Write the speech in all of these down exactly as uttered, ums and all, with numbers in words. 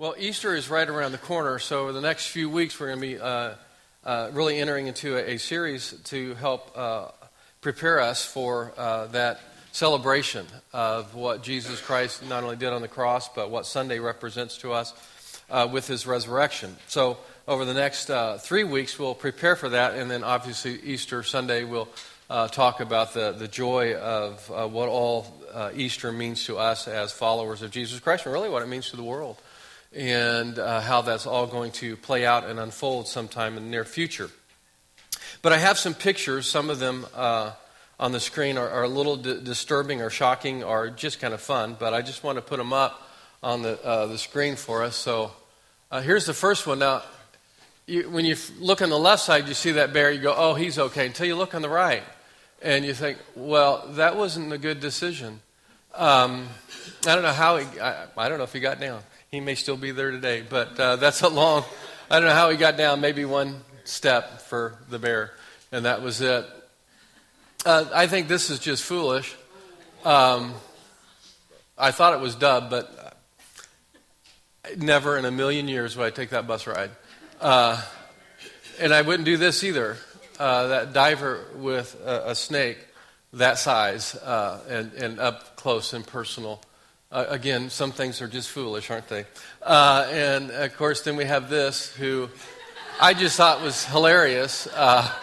Well, Easter is right around the corner, so over the next few weeks we're going to be uh, uh, really entering into a, a series to help uh, prepare us for uh, that celebration of what Jesus Christ not only did on the cross, but what Sunday represents to us uh, with his resurrection. So over the next uh, three weeks we'll prepare for that, and then obviously Easter Sunday we'll uh, talk about the, the joy of uh, what all uh, Easter means to us as followers of Jesus Christ, and really what it means to the world. And uh, how that's all going to play out and unfold sometime in the near future. But I have some pictures. Some of them uh, on the screen are, are a little di- disturbing or shocking or just kind of fun. But I just want to put them up on the uh, the screen for us. So uh, here's the first one. Now, you, when you look on the left side, you see that bear. You go, oh, he's okay. Until you look on the right. And you think, well, that wasn't a good decision. Um, I don't know how he, I, I don't know if he got down. He may still be there today, but uh, that's a long, I don't know how he got down, maybe one step for the bear, and that was it. Uh, I think this is just foolish. Um, I thought it was dumb, but never in a million years would I take that bus ride. Uh, and I wouldn't do this either. Uh, that diver with a, a snake that size uh, and, and up close and personal. Uh, again, some things are just foolish, aren't they? Uh, and, of course, then we have this, who I just thought was hilarious. Uh,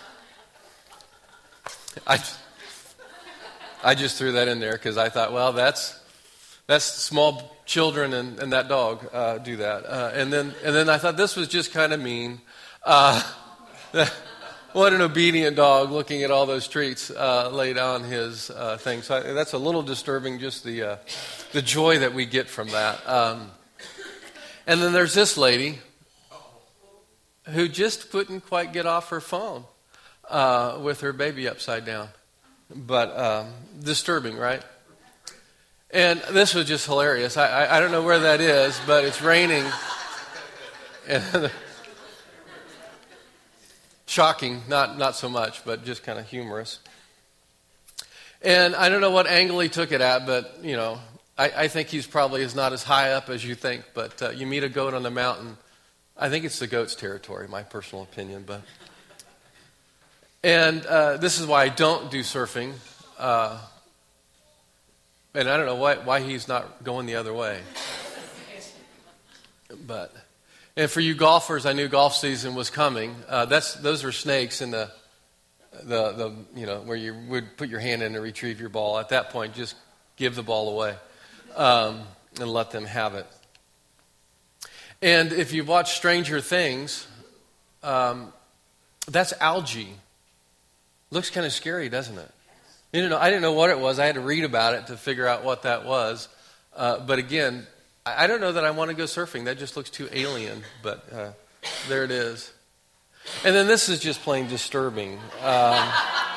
I, I just threw that in there because I thought, well, that's that's small children and, and that dog uh, do that. Uh, and then and then I thought this was just kind of mean. Uh, What an obedient dog looking at all those treats uh, laid on his uh, thing. So I, that's a little disturbing, just the uh, the joy that we get from that. Um, and then there's this lady who just couldn't quite get off her phone uh, with her baby upside down. But um, disturbing, right? And this was just hilarious. I, I, I don't know where that is, but it's raining. And shocking, not not so much, but just kind of humorous. And I don't know what angle he took it at, but, you know, I, I think he's probably is not as high up as you think. But uh, you meet a goat on the mountain. I think it's the goat's territory, my personal opinion. But And uh, this is why I don't do surfing. Uh, and I don't know why, why he's not going the other way. But... And for you golfers, I knew golf season was coming. Uh, that's those are snakes in the, the the you know where you would put your hand in to retrieve your ball. At that point, just give the ball away um, and let them have it. And if you've watched Stranger Things, um, that's algae. Looks kind of scary, doesn't it? You know, I didn't know what it was. I had to read about it to figure out what that was. Uh, but again, I don't know that I want to go surfing. That just looks too alien, but uh, there it is. And then this is just plain disturbing. Um,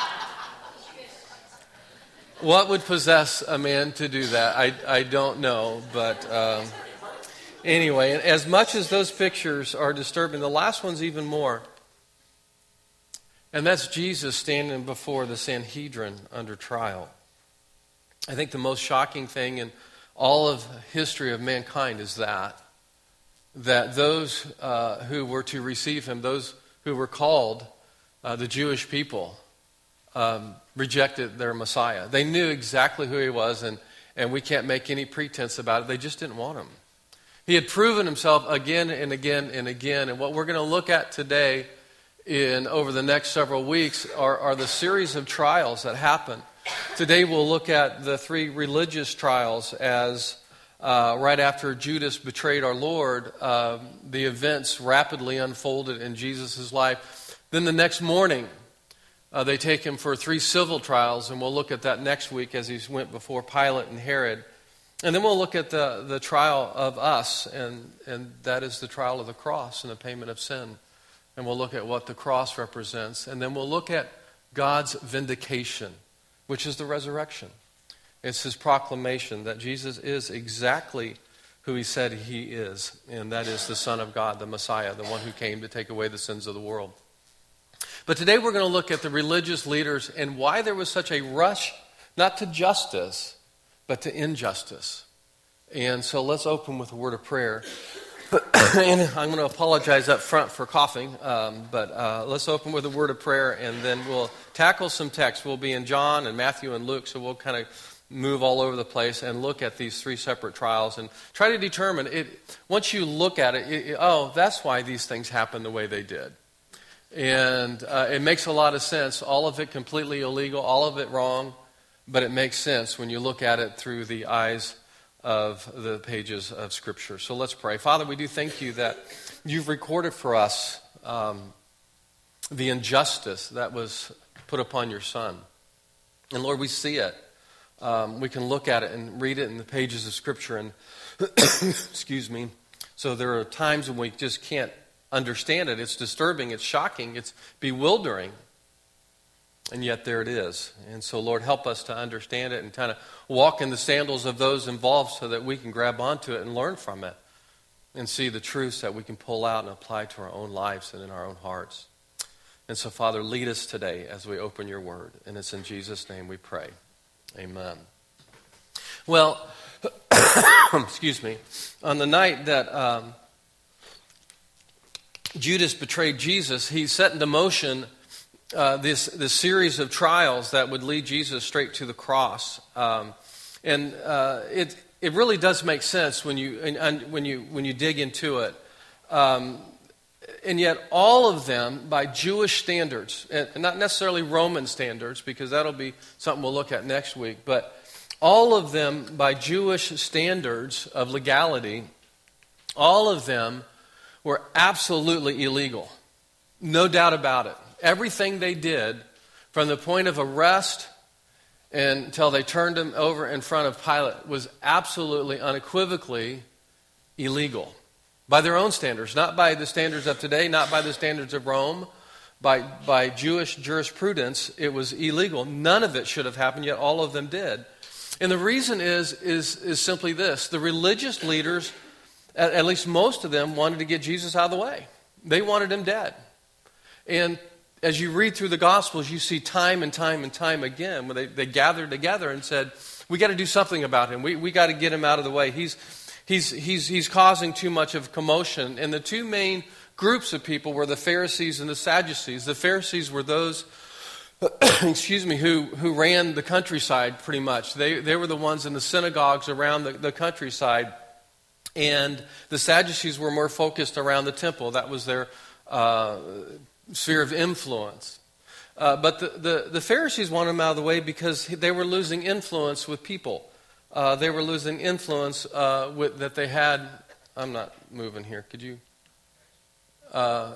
what would possess a man to do that? I, I don't know, but um, anyway, as much as those pictures are disturbing, the last one's even more. And that's Jesus standing before the Sanhedrin under trial. I think the most shocking thing in all of history of mankind is that, that those uh, who were to receive him, those who were called uh, the Jewish people, um, rejected their Messiah. They knew exactly who he was, and, and we can't make any pretense about it. They just didn't want him. He had proven himself again and again and again, and what we're going to look at today in over the next several weeks are, are the series of trials that happen. Today we'll look at the three religious trials as uh, right after Judas betrayed our Lord, uh, the events rapidly unfolded in Jesus' life. Then the next morning, uh, they take him for three civil trials, and we'll look at that next week as he went before Pilate and Herod. And then we'll look at the, the trial of us, and, and that is the trial of the cross and the payment of sin. And we'll look at what the cross represents. And then we'll look at God's vindication, which is the resurrection. It's his proclamation that Jesus is exactly who he said he is, and that is the Son of God, the Messiah, the one who came to take away the sins of the world. But today we're going to look at the religious leaders and why there was such a rush, not to justice, but to injustice. And so let's open with a word of prayer. And I'm going to apologize up front for coughing, um, but uh, let's open with a word of prayer, and then we'll tackle some text. We'll be in John and Matthew and Luke, so we'll kind of move all over the place and look at these three separate trials and try to determine it. Once you look at it, it oh, that's why these things happened the way they did. And uh, it makes a lot of sense. All of it completely illegal, all of it wrong, but it makes sense when you look at it through the eyes of the pages of Scripture. So let's pray. Father, we do thank you that you've recorded for us um, the injustice that was put upon your Son. And Lord, we see it. Um, we can look at it and read it in the pages of Scripture. And excuse me. So there are times when we just can't understand it. It's disturbing. It's shocking. It's bewildering. And yet there it is. And so, Lord, help us to understand it and kind of walk in the sandals of those involved so that we can grab onto it and learn from it and see the truths that we can pull out and apply to our own lives and in our own hearts. And so, Father, lead us today as we open your word. And it's in Jesus' name we pray. Amen. Well, excuse me, on the night that um, Judas betrayed Jesus, he set into motion Uh, this this series of trials that would lead Jesus straight to the cross, um, and uh, it it really does make sense when you and, and when you when you dig into it, um, and yet all of them by Jewish standards, and not necessarily Roman standards, because that'll be something we'll look at next week, but all of them by Jewish standards of legality, all of them were absolutely illegal, no doubt about it. Everything they did, from the point of arrest until they turned him over in front of Pilate, was absolutely, unequivocally illegal. By their own standards, not by the standards of today, not by the standards of Rome, by, by Jewish jurisprudence, it was illegal. None of it should have happened, yet all of them did. And the reason is, is, is simply this. The religious leaders, at, at least most of them, wanted to get Jesus out of the way. They wanted him dead. And as you read through the Gospels, you see time and time and time again when they, they gathered together and said, we got to do something about him. We we got to get him out of the way. He's, he's, he's, he's causing too much of commotion. And the two main groups of people were the Pharisees and the Sadducees. The Pharisees were those, excuse me, who, who ran the countryside pretty much. They, they were the ones in the synagogues around the, the countryside. And the Sadducees were more focused around the temple. That was their Uh, sphere of influence. Uh, but the, the, the Pharisees wanted him out of the way because they were losing influence with people. Uh, they were losing influence uh, with, that they had. I'm not moving here. Could you? Uh,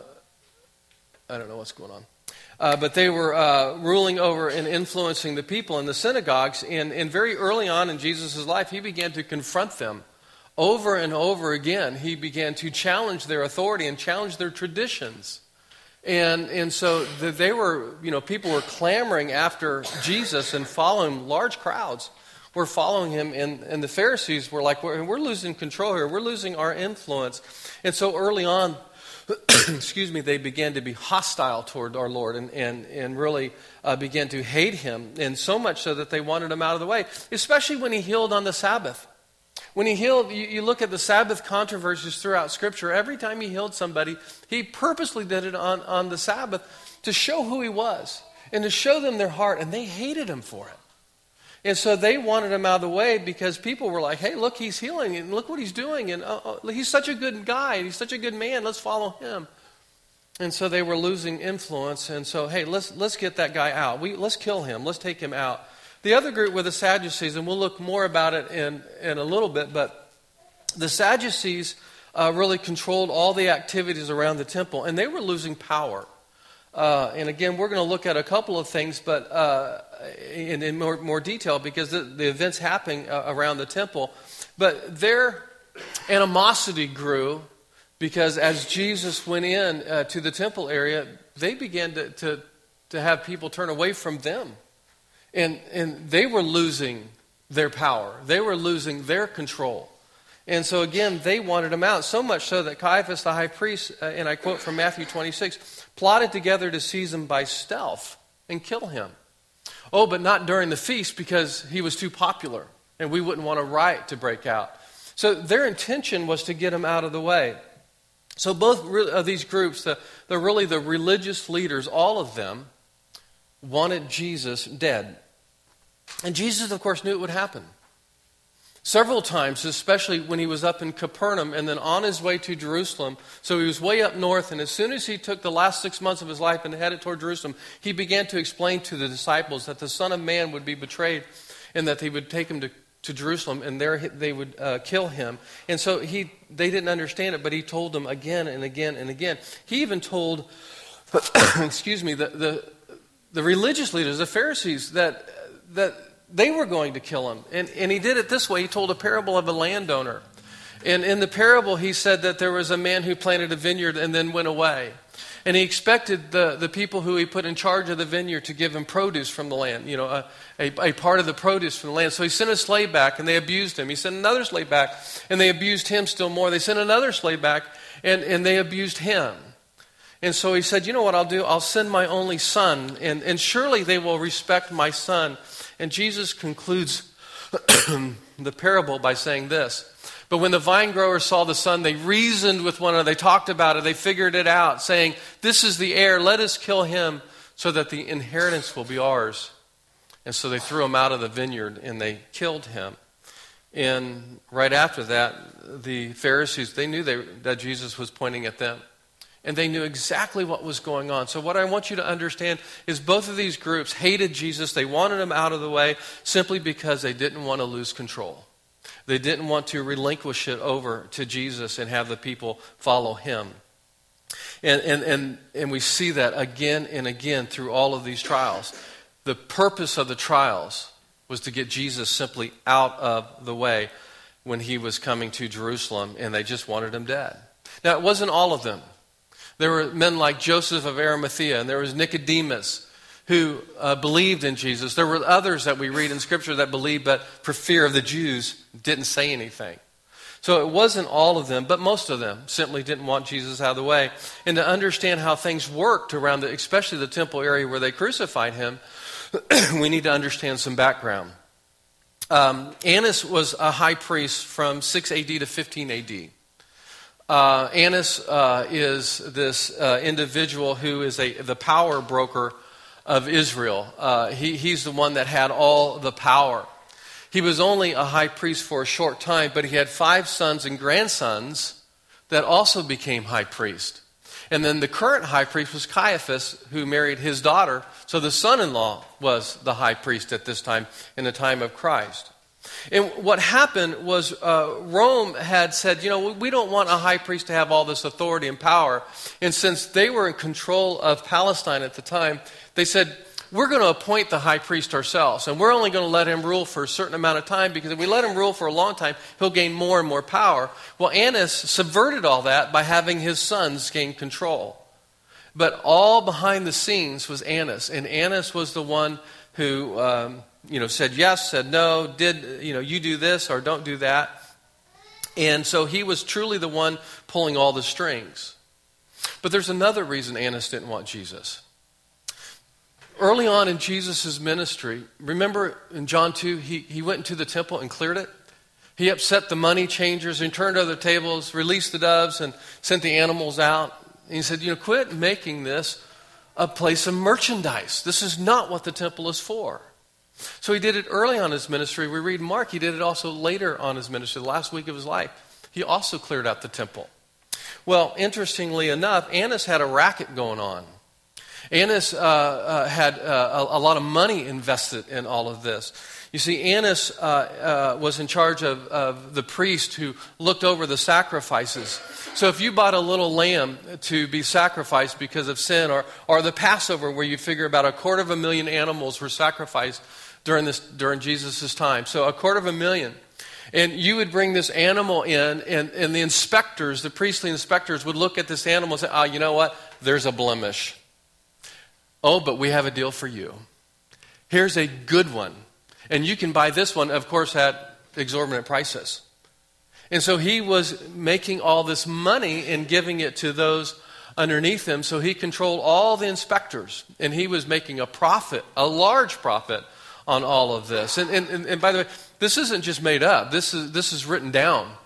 I don't know what's going on. Uh, but they were uh, ruling over and influencing the people in the synagogues. And, and very early on in Jesus' life, he began to confront them. Over and over again, he began to challenge their authority and challenge their traditions. And and so they were, you know, people were clamoring after Jesus and following, large crowds were following him. And, and the Pharisees were like, we're, we're losing control here. We're losing our influence. And so early on, excuse me, they began to be hostile toward our Lord and, and, and really uh, began to hate him. And so much so that they wanted him out of the way, especially when he healed on the Sabbath. When he healed, you, you look at the Sabbath controversies throughout Scripture. Every time he healed somebody, he purposely did it on, on the Sabbath to show who he was and to show them their heart, and they hated him for it. And so they wanted him out of the way because people were like, hey, look, he's healing, and look what he's doing, and uh, uh, he's such a good guy, and he's such a good man, let's follow him. And so they were losing influence, and so, hey, let's let's get that guy out. We, let's kill him. Let's take him out. The other group were the Sadducees, and we'll look more about it in, in a little bit, but the Sadducees uh, really controlled all the activities around the temple, and they were losing power. Uh, and again, we're going to look at a couple of things, but uh, in, in more, more detail, because the, the events happening uh, around the temple. But their animosity grew because as Jesus went in uh, to the temple area, they began to, to, to have people turn away from them. And, and they were losing their power. They were losing their control. And so again, they wanted him out, so much so that Caiaphas the high priest, uh, and I quote from Matthew twenty-six, plotted together to seize him by stealth and kill him. Oh, but not during the feast because he was too popular and we wouldn't want a riot to break out. So their intention was to get him out of the way. So both of these groups, the, the really the religious leaders, all of them wanted Jesus dead. And Jesus, of course, knew it would happen. Several times, especially when he was up in Capernaum and then on his way to Jerusalem. So he was way up north, and as soon as he took the last six months of his life and headed toward Jerusalem, he began to explain to the disciples that the Son of Man would be betrayed and that they would take him to to Jerusalem, and there they would uh, kill him. And so he, they didn't understand it, but he told them again and again and again. He even told, excuse me, the, the the religious leaders, the Pharisees, that that they were going to kill him. And, and he did it this way. He told a parable of a landowner. And in the parable, he said that there was a man who planted a vineyard and then went away. And he expected the, the people who he put in charge of the vineyard to give him produce from the land, you know, a, a, a part of the produce from the land. So he sent a slave back, and they abused him. He sent another slave back, and they abused him still more. They sent another slave back, and, and they abused him. And so he said, you know what I'll do? I'll send my only son, and, and surely they will respect my son. And Jesus concludes the parable by saying this. But when the vine growers saw the son, they reasoned with one another. They talked about it. They figured it out, saying, this is the heir. Let us kill him so that the inheritance will be ours. And so they threw him out of the vineyard and they killed him. And right after that, the Pharisees, they knew they, that Jesus was pointing at them. And they knew exactly what was going on. So what I want you to understand is both of these groups hated Jesus. They wanted him out of the way simply because they didn't want to lose control. They didn't want to relinquish it over to Jesus and have the people follow him. And, and, and, and we see that again and again through all of these trials. The purpose of the trials was to get Jesus simply out of the way when he was coming to Jerusalem, and they just wanted him dead. Now, it wasn't all of them. There were men like Joseph of Arimathea, and there was Nicodemus, who uh, believed in Jesus. There were others that we read in Scripture that believed, but for fear of the Jews, didn't say anything. So it wasn't all of them, but most of them simply didn't want Jesus out of the way. And to understand how things worked around, the, especially the temple area where they crucified him, we need to understand some background. Um, Annas was a high priest from six A D to fifteen A D. Uh, Annas uh, is this uh, individual who is a the power broker of Israel. Uh, he, he's the one that had all the power. He was only a high priest for a short time, but he had five sons and grandsons that also became high priest. And then the current high priest was Caiaphas, who married his daughter. So the son-in-law was the high priest at this time, in the time of Christ. And what happened was uh, Rome had said, you know, we don't want a high priest to have all this authority and power. And since they were in control of Palestine at the time, they said, we're going to appoint the high priest ourselves. And we're only going to let him rule for a certain amount of time, because if we let him rule for a long time, he'll gain more and more power. Well, Annas subverted all that by having his sons gain control. But all behind the scenes was Annas. And Annas was the one who... Um, You know, said yes, said no, did, you know, you do this or don't do that. And so he was truly the one pulling all the strings. But there's another reason Annas didn't want Jesus. Early on in Jesus' ministry, remember in John two, he, he went into the temple and cleared it? He upset the money changers and turned other tables, released the doves and sent the animals out. And he said, you know, quit making this a place of merchandise. This is not what the temple is for. So he did it early on in his ministry. We read Mark, he did it also later on his ministry, the last week of his life. He also cleared out the temple. Well, interestingly enough, Annas had a racket going on. Annas uh, uh, had uh, a, a lot of money invested in all of this. You see, Annas uh, uh, was in charge of, of the priest who looked over the sacrifices. So if you bought a little lamb to be sacrificed because of sin, or, or the Passover where you figure about a quarter of a million animals were sacrificed during this during Jesus' time. So a quarter of a million. And you would bring this animal in, and, and the inspectors, the priestly inspectors, would look at this animal and say, oh, you know what? There's a blemish. Oh, but we have a deal for you. Here's a good one. And you can buy this one, of course, at exorbitant prices. And so he was making all this money and giving it to those underneath him. So he controlled all the inspectors. And he was making a profit, a large profit, on all of this. And, and, and by the way, this isn't just made up. This is, this is written down.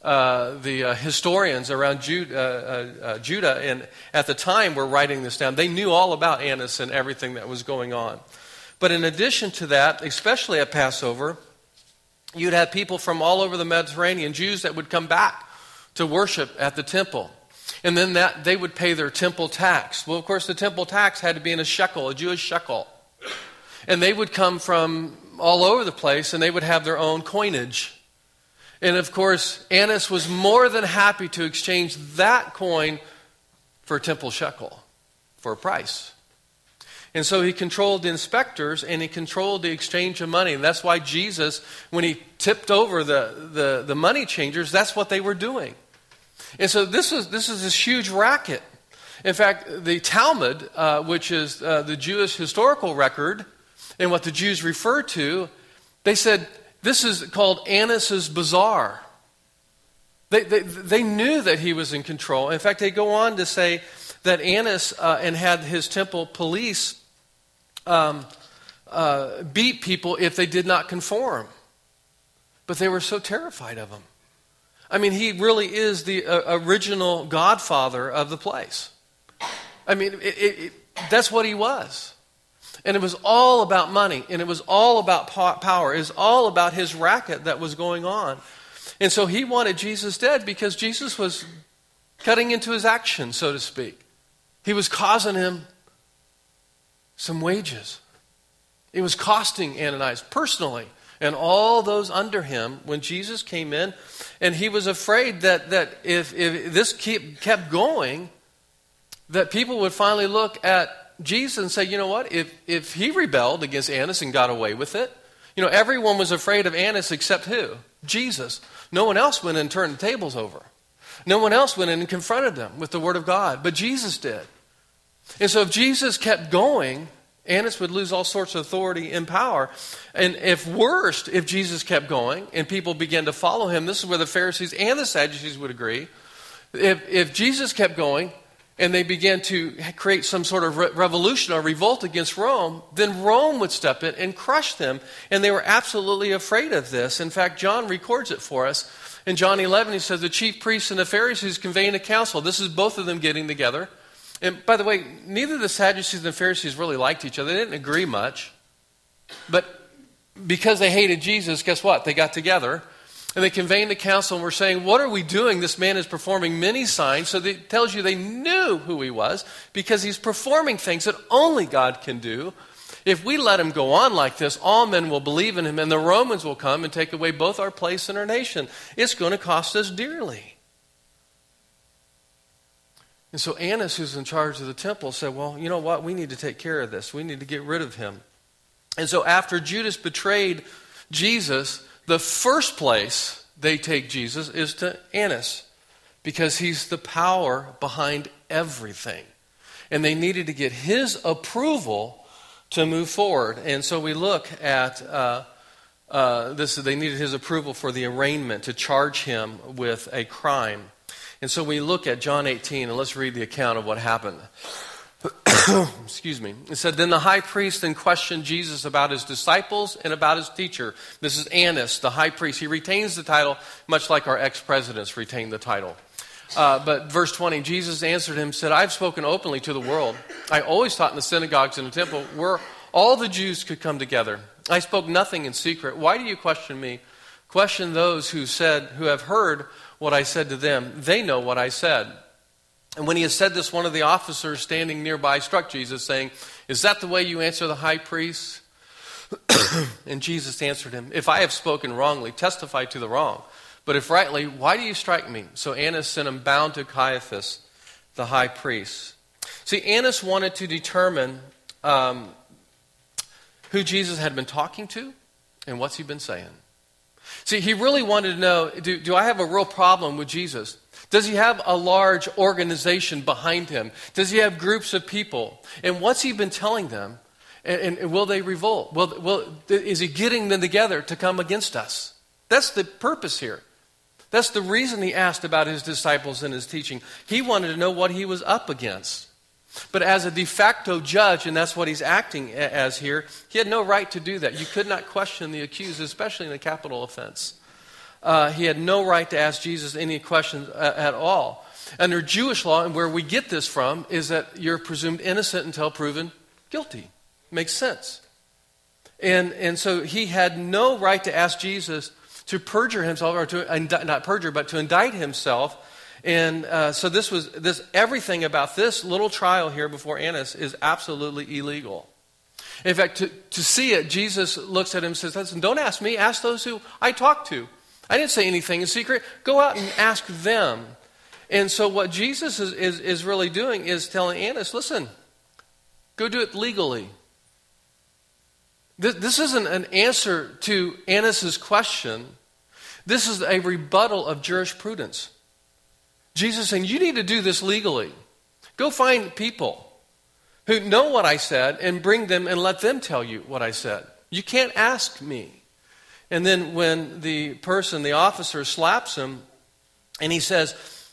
uh, the uh, historians around Jude, uh, uh, uh, Judah and at the time were writing this down. They knew all about Annas and everything that was going on. But in addition to that, especially at Passover, you'd have people from all over the Mediterranean, Jews that would come back to worship at the temple. And then that they would pay their temple tax. Well, of course, the temple tax had to be in a shekel, a Jewish shekel. And they would come from all over the place, and they would have their own coinage. And of course, Annas was more than happy to exchange that coin for a temple shekel, for a price. And so he controlled the inspectors, and he controlled the exchange of money. And that's why Jesus, when he tipped over the, the, the money changers, that's what they were doing. And so this is this is this huge racket. In fact, the Talmud, uh, which is uh, the Jewish historical record, and what the Jews refer to, they said this is called Annas' Bazaar. They, they, they knew that he was in control. In fact, they go on to say that Annas uh, and had his temple police um, uh, beat people if they did not conform. But they were so terrified of him. I mean, he really is the uh, original godfather of the place. I mean, it, it, it, that's what he was. And it was all about money, and it was all about power. It was all about his racket that was going on. And so he wanted Jesus dead because Jesus was cutting into his action, so to speak. He was causing him some wages. It was costing Ananias personally and all those under him when Jesus came in. And he was afraid that, that if, if this keep, kept going, that people would finally look at Jesus and say, you know what, if, if he rebelled against Annas and got away with it, you know, everyone was afraid of Annas except who? Jesus. No one else went and turned the tables over. No one else went in and confronted them with the word of God, but Jesus did. And so if Jesus kept going, Annas would lose all sorts of authority and power. And if worst, if Jesus kept going and people began to follow him, this is where the Pharisees and the Sadducees would agree. If, if Jesus kept going and they began to create some sort of re- revolution or revolt against Rome, then Rome would step in and crush them. And they were absolutely afraid of this. In fact, John records it for us. In John eleven, he says, the chief priests and the Pharisees convened a council. This is both of them getting together. And by the way, neither the Sadducees and the Pharisees really liked each other. They didn't agree much. But because they hated Jesus, guess what? They got together and they convened a council and were saying, what are we doing? This man is performing many signs. So it tells you they knew who he was because he's performing things that only God can do. If we let him go on like this, all men will believe in him and the Romans will come and take away both our place and our nation. It's going to cost us dearly. And so Annas, who's in charge of the temple, said, well, you know what? We need to take care of this. We need to get rid of him. And so after Judas betrayed Jesus, the first place they take Jesus is to Annas because he's the power behind everything. And they needed to get his approval to move forward. And so we look at uh, uh, this. They needed his approval for the arraignment, to charge him with a crime. And so we look at John eighteen, and let's read the account of what happened. Excuse me. It said, then the high priest then questioned Jesus about his disciples and about his teacher. This is Annas, the high priest. He retains the title, much like our ex-presidents retain the title. Uh, but verse twenty, Jesus answered him, said, I've spoken openly to the world. I always taught in the synagogues and the temple where all the Jews could come together. I spoke nothing in secret. Why do you question me? Question those who said, who have heard what I said to them. They know what I said. And when he had said this, one of the officers standing nearby struck Jesus, saying, is that the way you answer the high priest? And Jesus answered him, if I have spoken wrongly, testify to the wrong. But if rightly, why do you strike me? So Annas sent him bound to Caiaphas, the high priest. See, Annas wanted to determine um, who Jesus had been talking to and what's he been saying. See, he really wanted to know, do, do I have a real problem with Jesus? Does he have a large organization behind him? Does he have groups of people? And what's he been telling them? And, and will they revolt? Will, will, is he getting them together to come against us? That's the purpose here. That's the reason he asked about his disciples and his teaching. He wanted to know what he was up against. But as a de facto judge, and that's what he's acting as here, he had no right to do that. You could not question the accused, especially in a capital offense. uh, he had no right to ask Jesus any questions at, at all. Under Jewish law, and where we get this from, is that you're presumed innocent until proven guilty. Makes sense. And and so he had no right to ask Jesus to perjure himself, or to indi- not perjure, but to indict himself. And uh, so this was this everything about this little trial here before Annas is absolutely illegal. In fact, to, to see it, Jesus looks at him and says, "Listen, don't ask me. Ask those who I talked to. I didn't say anything in secret. Go out and ask them." And so what Jesus is, is, is really doing is telling Annas, listen, go do it legally. This, this isn't an answer to Annas' question. This is a rebuttal of jurisprudence. Jesus is saying, you need to do this legally. Go find people who know what I said and bring them and let them tell you what I said. You can't ask me. And then when the person, the officer, slaps him and he says,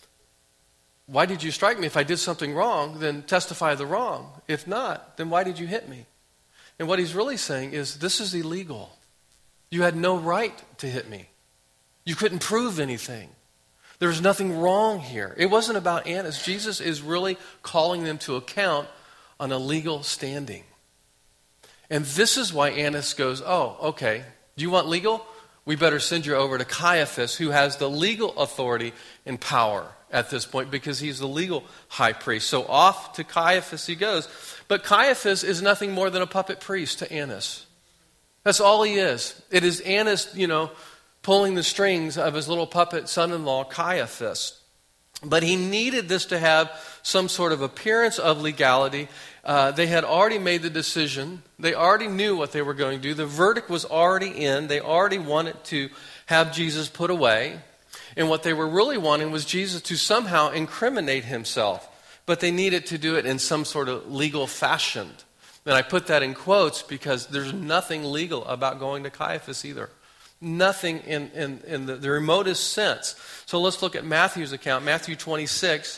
why did you strike me? If I did something wrong, then testify the wrong. If not, then why did you hit me? And what he's really saying is, this is illegal. You had no right to hit me. You couldn't prove anything. There was nothing wrong here. It wasn't about Annas. Jesus is really calling them to account on a legal standing. And this is why Annas goes, oh, okay, do you want legal? We better send you over to Caiaphas, who has the legal authority and power at this point, because he's the legal high priest. So off to Caiaphas he goes. But Caiaphas is nothing more than a puppet priest to Annas. That's all he is. It is Annas, you know, pulling the strings of his little puppet son-in-law, Caiaphas. But he needed this to have some sort of appearance of legality. Uh, they had already made the decision. They already knew what they were going to do. The verdict was already in. They already wanted to have Jesus put away. And what they were really wanting was Jesus to somehow incriminate himself. But they needed to do it in some sort of legal fashion. And I put that in quotes because there's nothing legal about going to Caiaphas either. Nothing in, in, in the, the remotest sense. So let's look at Matthew's account, Matthew twenty-six.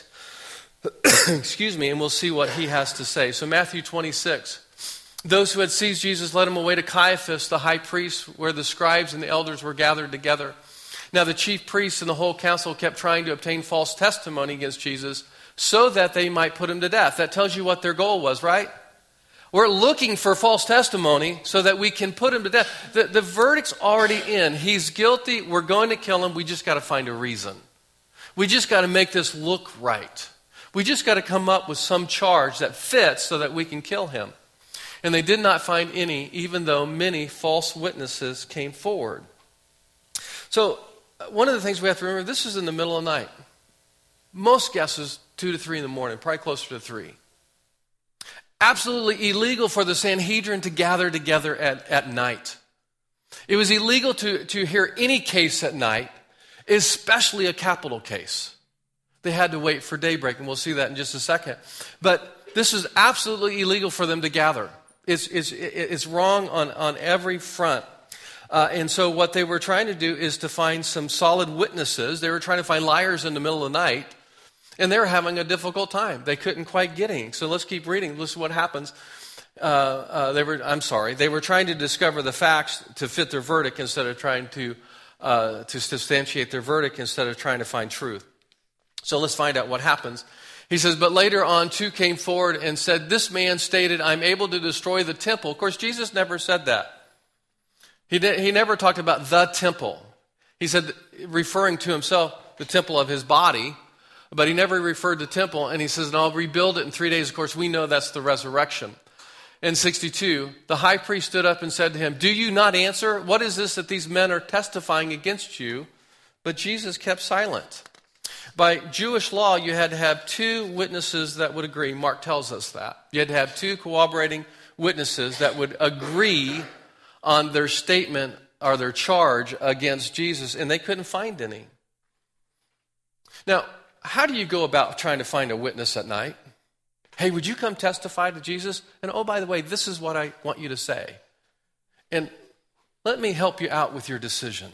Excuse me, and we'll see what he has to say. So Matthew twenty-six. Those who had seized Jesus led him away to Caiaphas, the high priest, where the scribes and the elders were gathered together. Now the chief priests and the whole council kept trying to obtain false testimony against Jesus so that they might put him to death. That tells you what their goal was, right? We're looking for false testimony so that we can put him to death. The, the verdict's already in. He's guilty. We're going to kill him. We just got to find a reason. We just got to make this look right. We just got to come up with some charge that fits so that we can kill him. And they did not find any, even though many false witnesses came forward. So one of the things we have to remember, this is in the middle of the night. Most guesses two to three in the morning, probably closer to three. Absolutely illegal for the Sanhedrin to gather together at, at night. It was illegal to, to hear any case at night, especially a capital case. They had to wait for daybreak, and we'll see that in just a second. But this is absolutely illegal for them to gather. It's, it's, it's wrong on, on every front. Uh, and so what they were trying to do is to find some solid witnesses. They were trying to find liars in the middle of the night. And they were having a difficult time. They couldn't quite get any. So let's keep reading. Listen to what happens. Uh, uh, they were, I'm sorry. They were trying to discover the facts to fit their verdict instead of trying to, uh, to substantiate their verdict instead of trying to find truth. So let's find out what happens. He says, but later on, two came forward and said, this man stated, I'm able to destroy the temple. Of course, Jesus never said that. He, did, he never talked about the temple. He said, referring to himself, the temple of his body. But he never referred to temple, and he says, and I'll rebuild it in three days. Of course, we know that's the resurrection. In sixty-two, the high priest stood up and said to him, do you not answer? What is this that these men are testifying against you? But Jesus kept silent. By Jewish law, you had to have two witnesses that would agree. Mark tells us that. You had to have two corroborating witnesses that would agree on their statement or their charge against Jesus, and they couldn't find any. Now, how do you go about trying to find a witness at night? Hey, would you come testify to Jesus? And oh, by the way, this is what I want you to say. And let me help you out with your decision.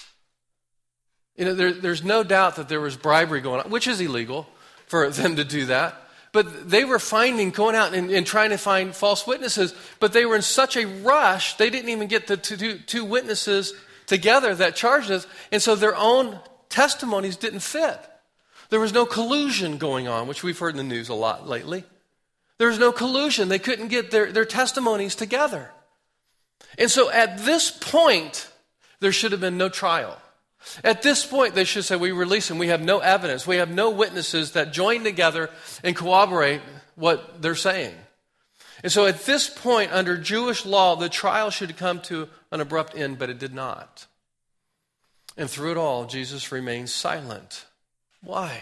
You know, there, there's no doubt that there was bribery going on, which is illegal for them to do that. But they were finding, going out and, and trying to find false witnesses, but they were in such a rush, they didn't even get the two, two witnesses together that charged us, and so their own testimonies didn't fit. There was no collusion going on, which we've heard in the news a lot lately. There was no collusion. They couldn't get their, their testimonies together. And so at this point, there should have been no trial. At this point, they should say, we release him. We have no evidence. We have no witnesses that join together and corroborate what they're saying. And so at this point, under Jewish law, the trial should come to an abrupt end, but it did not. And through it all, Jesus remained silent. Why?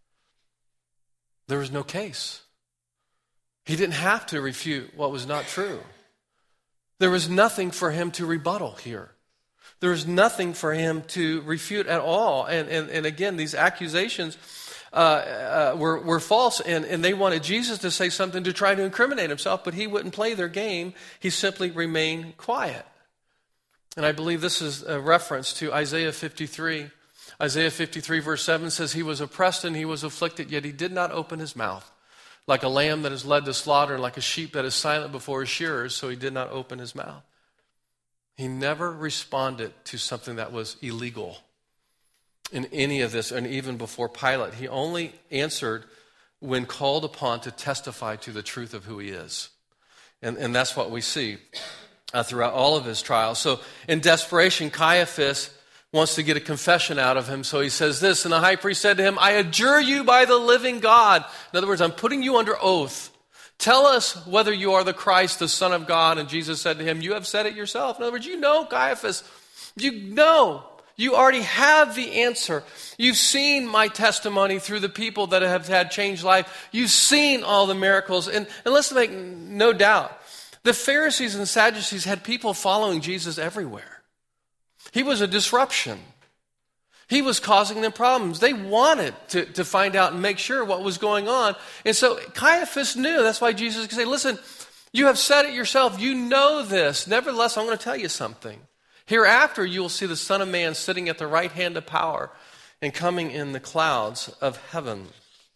There was no case. He didn't have to refute what was not true. There was nothing for him to rebuttal here. There was nothing for him to refute at all. And, and, and again, these accusations uh, uh, were, were false, and, and they wanted Jesus to say something to try to incriminate himself, but he wouldn't play their game. He simply remained quiet. And I believe this is a reference to Isaiah fifty-three. Isaiah fifty-three verse seven says, he was oppressed and he was afflicted, yet he did not open his mouth. Like a lamb that is led to slaughter, like a sheep that is silent before his shearers, so he did not open his mouth. He never responded to something that was illegal in any of this, and even before Pilate. He only answered when called upon to testify to the truth of who he is. And, and that's what we see uh, throughout all of his trials. So in desperation, Caiaphas wants to get a confession out of him, so he says this, and the high priest said to him, I adjure you by the living God. In other words, I'm putting you under oath. Tell us whether you are the Christ, the Son of God. And Jesus said to him, you have said it yourself. In other words, you know, Caiaphas, you know, you already have the answer. You've seen my testimony through the people that have had changed life. You've seen all the miracles. And, and let's make no doubt, the Pharisees and Sadducees had people following Jesus everywhere. He was a disruption. He was causing them problems. They wanted to, to find out and make sure what was going on. And so Caiaphas knew. That's why Jesus could say, listen, you have said it yourself. You know this. Nevertheless, I'm going to tell you something. Hereafter, you will see the Son of Man sitting at the right hand of power and coming in the clouds of heaven.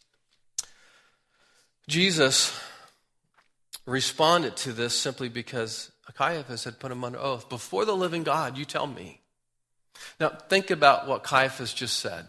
Jesus responded to this simply because Caiaphas had put him under oath. Before the living God, you tell me. Now, think about what Caiaphas just said.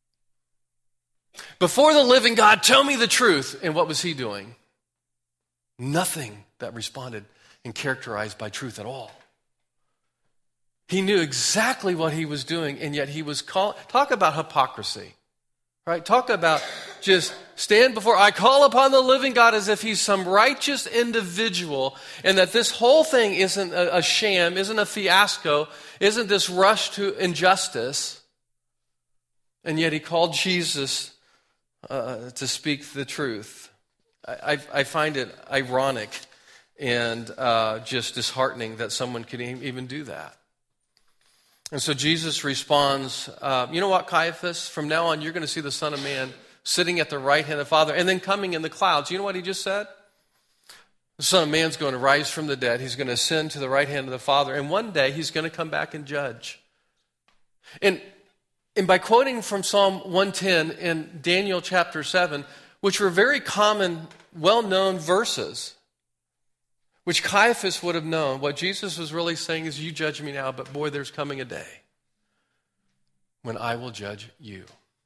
Before the living God, tell me the truth. And what was he doing? Nothing that responded and characterized by truth at all. He knew exactly what he was doing, and yet he was call. Talk about hypocrisy, right? Talk about just stand before, I call upon the living God as if he's some righteous individual, and that this whole thing isn't a, a sham, isn't a fiasco, isn't this rush to injustice. And yet he called Jesus uh, to speak the truth. I, I, I find it ironic and uh, just disheartening that someone could even do that. And so Jesus responds, uh, you know what, Caiaphas? From now on, you're going to see the Son of Man sitting at the right hand of the Father and then coming in the clouds. You know what he just said? The Son of Man's going to rise from the dead. He's going to ascend to the right hand of the Father. And one day, he's going to come back and judge. And, and by quoting from Psalm one ten and Daniel chapter seven, which were very common, well-known verses, which Caiaphas would have known, what Jesus was really saying is, you judge me now, but boy, there's coming a day when I will judge you.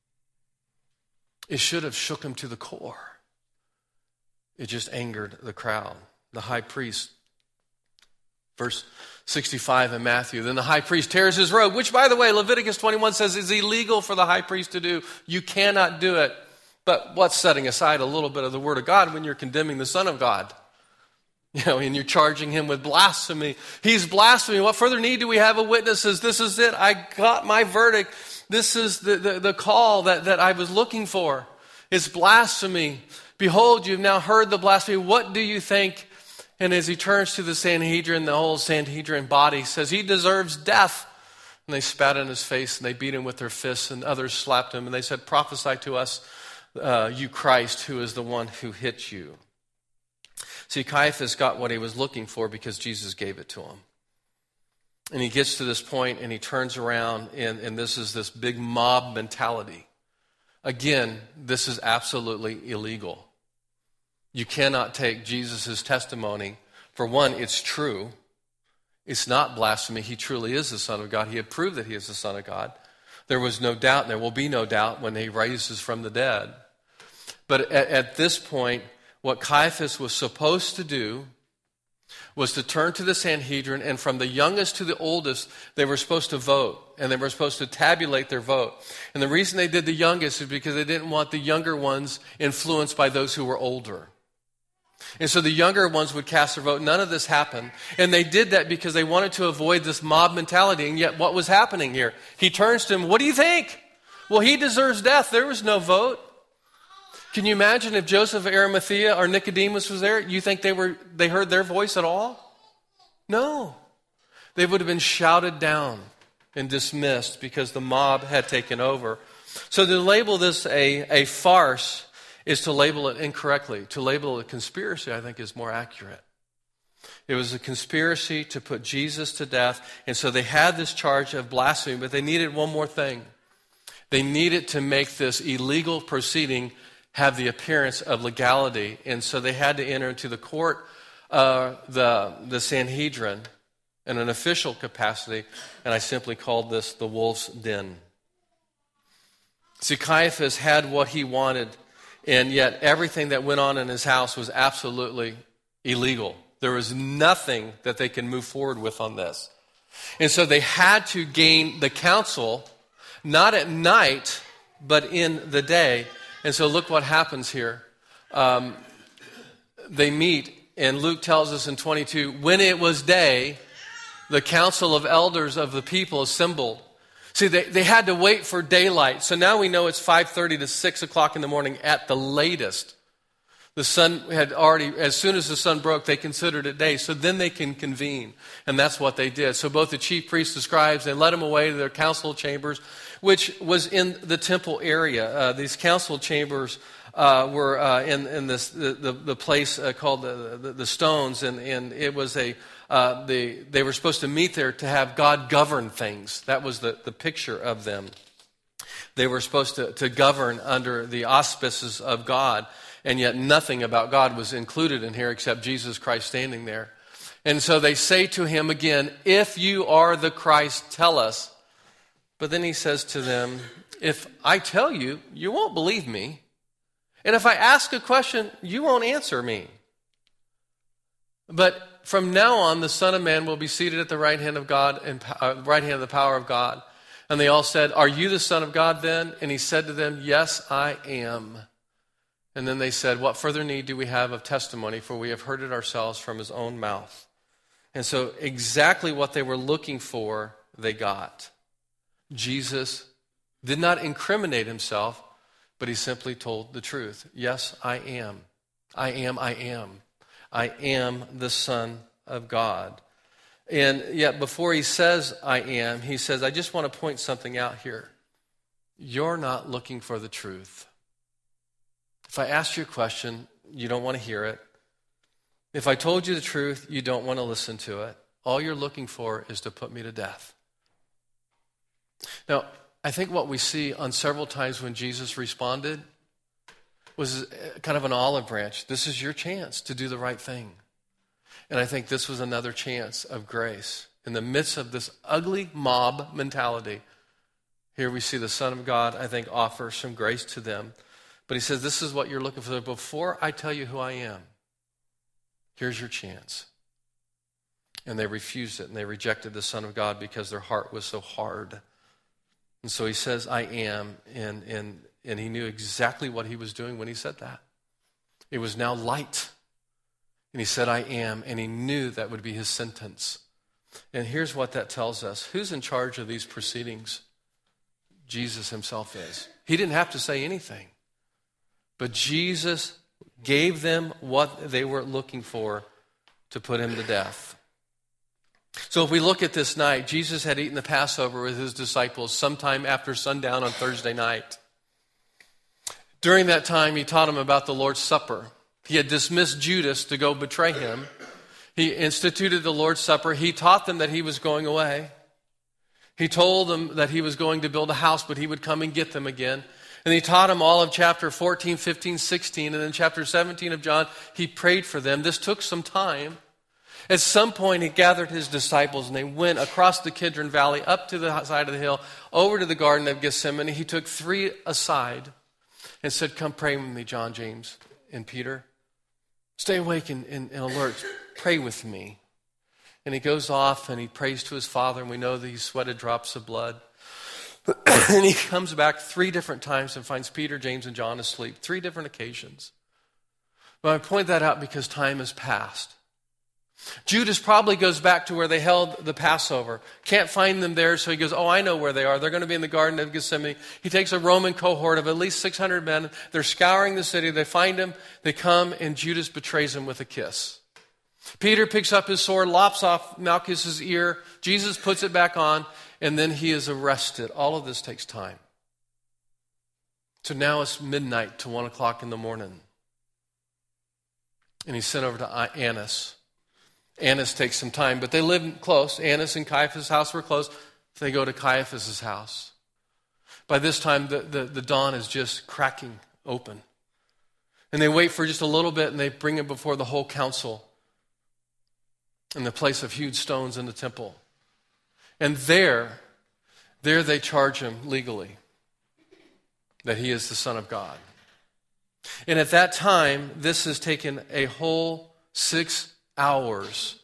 It should have shook him to the core. It just angered the crowd. The high priest, verse sixty-five in Matthew, then the high priest tears his robe, which, by the way, Leviticus twenty-one says is illegal for the high priest to do. You cannot do it. But what's setting aside a little bit of the word of God when you're condemning the Son of God? You know, and you're charging him with blasphemy. He's blasphemy. What further need do we have of witnesses? This is it. I got my verdict. This is the, the, the call that, that I was looking for. It's blasphemy. Behold, you've now heard the blasphemy. What do you think? And as he turns to the Sanhedrin, the whole Sanhedrin body says, he deserves death. And they spat in his face and they beat him with their fists, and others slapped him. And they said, prophesy to us, uh, you Christ, who is the one who hit you. See, Caiaphas got what he was looking for because Jesus gave it to him. And he gets to this point and he turns around, and, and this is this big mob mentality. Again, this is absolutely illegal. You cannot take Jesus' testimony. For one, it's true. It's not blasphemy. He truly is the Son of God. He had proved that he is the Son of God. There was no doubt, and there will be no doubt when he rises from the dead. But at, at this point, what Caiaphas was supposed to do was to turn to the Sanhedrin, and from the youngest to the oldest, they were supposed to vote, and they were supposed to tabulate their vote. And the reason they did the youngest is because they didn't want the younger ones influenced by those who were older. And so the younger ones would cast their vote. None of this happened. And they did that because they wanted to avoid this mob mentality. And yet what was happening here? He turns to him, what do you think? Well, he deserves death. There was no vote. Can you imagine if Joseph of Arimathea or Nicodemus was there? You think they were they heard their voice at all? No. They would have been shouted down and dismissed because the mob had taken over. So to label this a, a farce is to label it incorrectly. To label it a conspiracy, I think, is more accurate. It was a conspiracy to put Jesus to death, and so they had this charge of blasphemy, but they needed one more thing. They needed to make this illegal proceeding have the appearance of legality, and so they had to enter into the court, uh, the, the Sanhedrin, in an official capacity, and I simply called this the wolf's den. See, Caiaphas had what he wanted, and yet everything that went on in his house was absolutely illegal. There was nothing that they could move forward with on this. And so they had to gain the counsel, not at night, but in the day. And so look what happens here. Um, they meet, and Luke tells us in twenty-two, when it was day, the council of elders of the people assembled. See, they, they had to wait for daylight. So now we know it's five thirty to six o'clock in the morning at the latest. The sun had already, as soon as the sun broke, they considered it day. So then they can convene. And that's what they did. So both the chief priests, the scribes, they led them away to their council chambers, which was in the temple area. Uh, these council chambers uh, were uh, in, in this, the, the, the place uh, called the, the, the Stones. And, and it was a, uh, the, they were supposed to meet there to have God govern things. That was the, the picture of them. They were supposed to, to govern under the auspices of God. And yet nothing about God was included in here except Jesus Christ standing there. And so they say to him again, if you are the Christ, tell us. But then he says to them, if I tell you, you won't believe me. And if I ask a question, you won't answer me. But from now on, the Son of Man will be seated at the right hand of God and uh, right hand of the power of God. And they all said, are you the Son of God then? And he said to them, yes, I am. And then they said, what further need do we have of testimony? For we have heard it ourselves from his own mouth. And so exactly what they were looking for, they got. Jesus did not incriminate himself, but he simply told the truth. Yes, I am. I am, I am. I am the Son of God. And yet before he says, I am, he says, I just want to point something out here. You're not looking for the truth. If I ask you a question, you don't want to hear it. If I told you the truth, you don't want to listen to it. All you're looking for is to put me to death. Now, I think what we see on several times when Jesus responded was kind of an olive branch. This is your chance to do the right thing. And I think this was another chance of grace. In the midst of this ugly mob mentality, here we see the Son of God, I think, offer some grace to them. But he says, this is what you're looking for. Before I tell you who I am, here's your chance. And they refused it, and they rejected the Son of God because their heart was so hard. And so he says, I am, and, and, and he knew exactly what he was doing when he said that. It was now light. And he said, I am, and he knew that would be his sentence. And here's what that tells us. Who's in charge of these proceedings? Jesus himself is. He didn't have to say anything. But Jesus gave them what they were looking for to put him to death. So if we look at this night, Jesus had eaten the Passover with his disciples sometime after sundown on Thursday night. During that time, he taught them about the Lord's Supper. He had dismissed Judas to go betray him. He instituted the Lord's Supper. He taught them that he was going away. He told them that he was going to build a house, but he would come and get them again. And he taught them all of chapter fourteen, fifteen, sixteen, and then chapter seventeen of John, he prayed for them. This took some time. At some point, he gathered his disciples, and they went across the Kidron Valley, up to the side of the hill, over to the Garden of Gethsemane. He took three aside and said, come pray with me, John, James, and Peter. Stay awake and, and, and alert. Pray with me. And he goes off, and he prays to his Father, and we know that he sweated drops of blood. And he comes back three different times and finds Peter, James, and John asleep. Three different occasions. But I point that out because time has passed. Judas probably goes back to where they held the Passover. Can't find them there, so he goes, oh, I know where they are. They're going to be in the Garden of Gethsemane. He takes a Roman cohort of at least six hundred men. They're scouring the city. They find him. They come, and Judas betrays him with a kiss. Peter picks up his sword, lops off Malchus's ear. Jesus puts it back on, and then he is arrested. All of this takes time. So now it's midnight to one o'clock in the morning. And he's sent over to Annas. Annas takes some time, but they live close. Annas and Caiaphas' house were close. They go to Caiaphas' house. By this time, the, the, the dawn is just cracking open. And they wait for just a little bit, and they bring him before the whole council in the place of huge stones in the temple. And there, there they charge him legally that he is the Son of God. And at that time, this has taken a whole six hours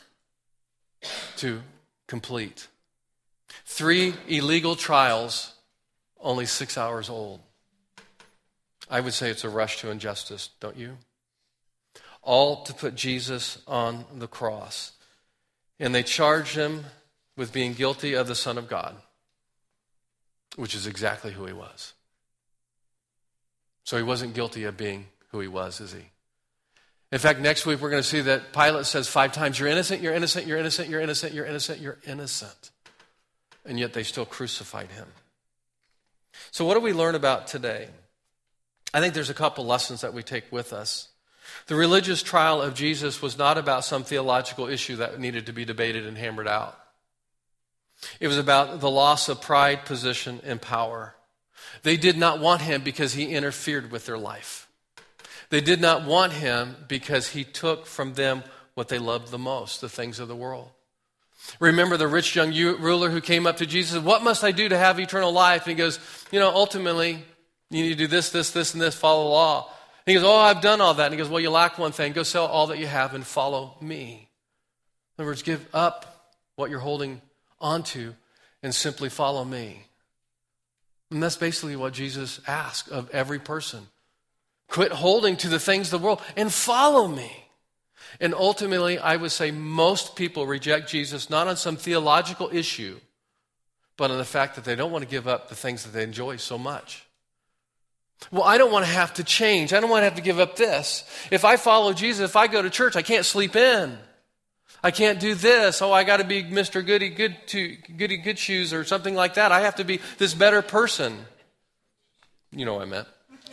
to complete. Three illegal trials, only six hours old. I would say it's a rush to injustice, don't you? All to put Jesus on the cross. And they charged him with being guilty of the Son of God, which is exactly who he was. So he wasn't guilty of being who he was, is he? In fact, next week we're going to see that Pilate says five times, you're innocent, you're innocent, you're innocent, you're innocent, you're innocent, you're innocent. And yet they still crucified him. So what do we learn about today? I think there's a couple lessons that we take with us. The religious trial of Jesus was not about some theological issue that needed to be debated and hammered out. It was about the loss of pride, position, and power. They did not want him because he interfered with their life. They did not want him because he took from them what they loved the most, the things of the world. Remember the rich young ruler who came up to Jesus, what must I do to have eternal life? And he goes, you know, ultimately, you need to do this, this, this, and this, follow the law. And he goes, oh, I've done all that. And he goes, well, you lack one thing. Go sell all that you have and follow me. In other words, give up what you're holding onto and simply follow me. And that's basically what Jesus asked of every person. Quit holding to the things of the world and follow me. And ultimately, I would say most people reject Jesus not on some theological issue, but on the fact that they don't want to give up the things that they enjoy so much. Well, I don't want to have to change. I don't want to have to give up this. If I follow Jesus, if I go to church, I can't sleep in. I can't do this. Oh, I got to be Mister Goody Good to Goody Good Shoes or something like that. I have to be this better person. You know what I meant.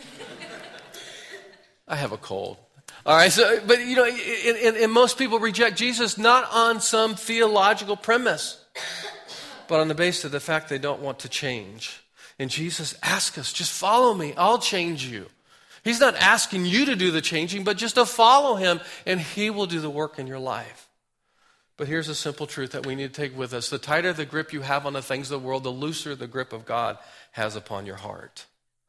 I have a cold. All right, so, but you know, and, and, and most people reject Jesus not on some theological premise, but on the basis of the fact they don't want to change. And Jesus asks us, just follow me, I'll change you. He's not asking you to do the changing, but just to follow him, and he will do the work in your life. But here's a simple truth that we need to take with us. The tighter the grip you have on the things of the world, the looser the grip of God has upon your heart.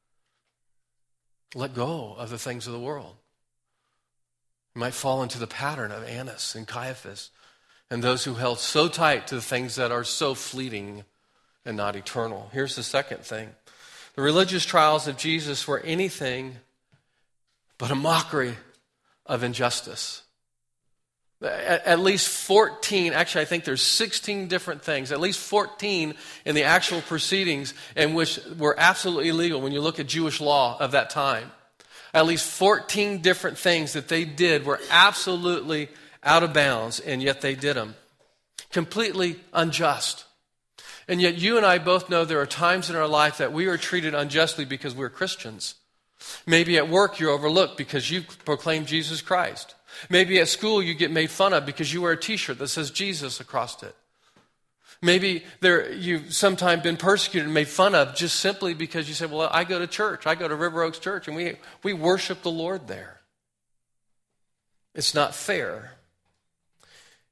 Let go of the things of the world. You might fall into the pattern of Annas and Caiaphas and those who held so tight to the things that are so fleeting and not eternal. Here's the second thing. The religious trials of Jesus were anything but a mockery of injustice. At least fourteen, actually I think there's sixteen different things, at least fourteen in the actual proceedings in which were absolutely illegal when you look at Jewish law of that time. At least fourteen different things that they did were absolutely out of bounds, and yet they did them. Completely unjust. And yet you and I both know there are times in our life that we are treated unjustly because we're Christians. Maybe at work you're overlooked because you proclaim Jesus Christ. Maybe at school you get made fun of because you wear a t-shirt that says Jesus across it. Maybe there you've sometimes been persecuted and made fun of just simply because you say, well, I go to church. I go to River Oaks Church and we, we worship the Lord there. It's not fair.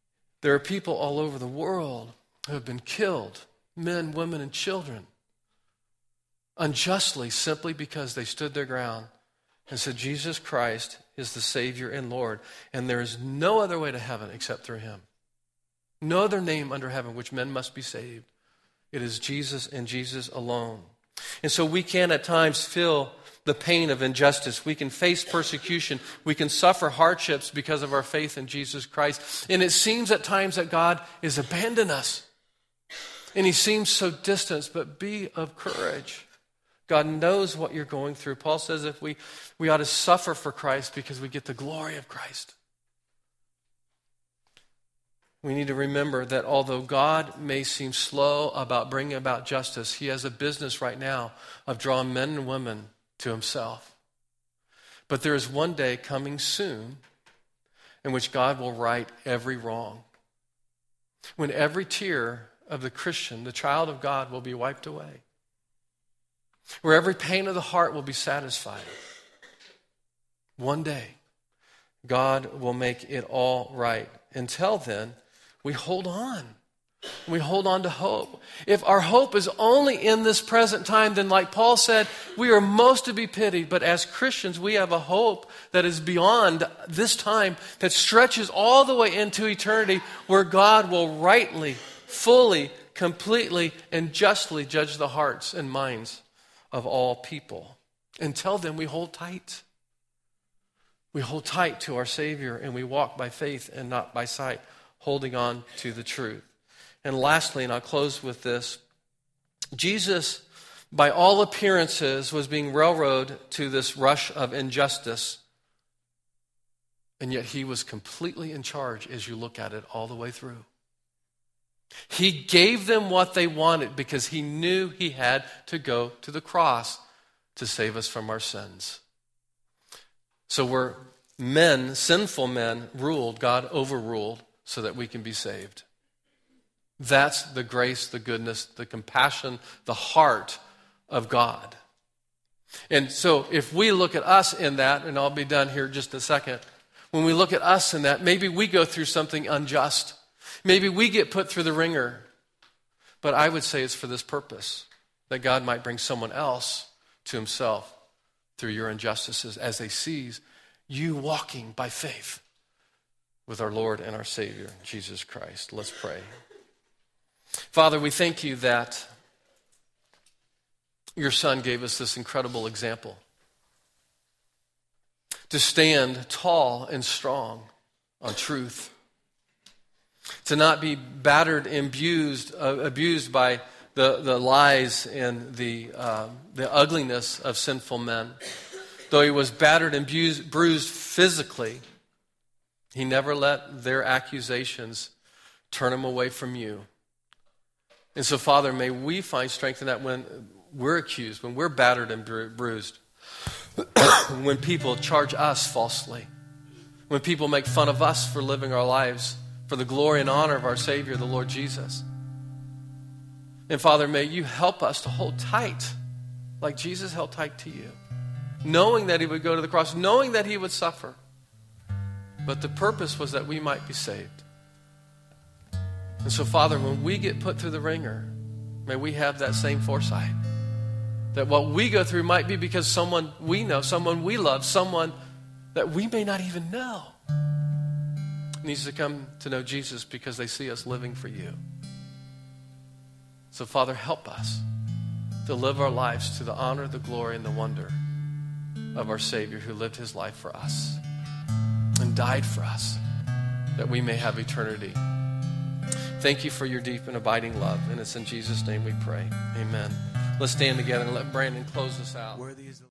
There are people all over the world who have been killed, men, women, and children, unjustly, simply because they stood their ground and said, Jesus Christ is the Savior and Lord, and there is no other way to heaven except through him. No other name under heaven which men must be saved. It is Jesus and Jesus alone. And so we can at times feel the pain of injustice. We can face persecution. We can suffer hardships because of our faith in Jesus Christ. And it seems at times that God has abandoned us. And he seems so distant, but be of courage. God knows what you're going through. Paul says if we, we ought to suffer for Christ because we get the glory of Christ. We need to remember that although God may seem slow about bringing about justice, he has a business right now of drawing men and women to himself. But there is one day coming soon in which God will right every wrong. When every tear of the Christian, the child of God, will be wiped away. Where every pain of the heart will be satisfied. One day, God will make it all right. Until then, we hold on. We hold on to hope. If our hope is only in this present time, then like Paul said, we are most to be pitied. But as Christians, we have a hope that is beyond this time, that stretches all the way into eternity, where God will rightly, fully, completely, and justly judge the hearts and minds of all people. Until then, we hold tight. We hold tight to our Savior, and we walk by faith and not by sight, holding on to the truth. And lastly, and I'll close with this, Jesus, by all appearances, was being railroaded to this rush of injustice, and yet he was completely in charge as you look at it all the way through. He gave them what they wanted because he knew he had to go to the cross to save us from our sins. So where men, sinful men, ruled, God overruled so that we can be saved. That's the grace, the goodness, the compassion, the heart of God. And so if we look at us in that, and I'll be done here in just a second, when we look at us in that, maybe we go through something unjust. Maybe we get put through the ringer. But I would say it's for this purpose, that God might bring someone else to himself through your injustices as they see you walking by faith with our Lord and our Savior, Jesus Christ. Let's pray. Father, we thank you that your Son gave us this incredible example to stand tall and strong on truth, to not be battered and abused, uh, abused by the, the lies and the, uh, the ugliness of sinful men. Though he was battered and bruised, bruised physically, he never let their accusations turn him away from you. And so, Father, may we find strength in that when we're accused, when we're battered and bru- bruised, when people charge us falsely, when people make fun of us for living our lives for the glory and honor of our Savior, the Lord Jesus. And Father, may you help us to hold tight like Jesus held tight to you, knowing that he would go to the cross, knowing that he would suffer. But the purpose was that we might be saved. And so, Father, when we get put through the ringer, may we have that same foresight. That what we go through might be because someone we know, someone we love, someone that we may not even know needs to come to know Jesus because they see us living for you. So, Father, help us to live our lives to the honor, the glory, and the wonder of our Savior who lived his life for us and died for us that we may have eternity. Thank you for your deep and abiding love, and it's in Jesus' name we pray. Amen. Let's stand together and let Brandon close us out.